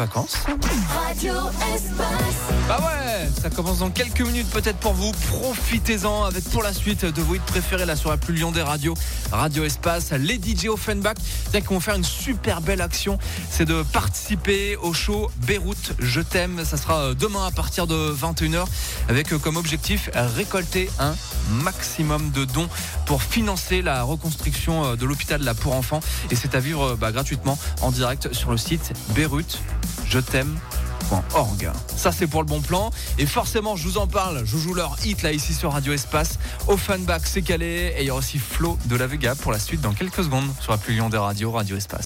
vacances. Radio Espace. Bah ouais, ça commence dans quelques minutes peut-être pour vous. Profitez-en avec pour la suite de vos hits préférés là sur la plus Lyon des radios. Radio Espace, les DJ Offenbach. C'est qu'on va faire une super belle action. C'est de participer au show Beyrouth, je t'aime. Ça sera demain à partir de 21h avec comme objectif récolter un maximum de dons pour financer la reconstruction de l'hôpital là pour enfants. Et c'est à vivre gratuitement en direct sur le site beyrouthjet'aime.org. Ça c'est pour le bon plan. Et forcément je vous en parle, je vous joue leur hit là ici sur Radio Espace. Offenbach c'est calé. Et il y aura aussi Flo de la Vega pour la suite dans quelques secondes sur la plus Lyon des radios, Radio Espace.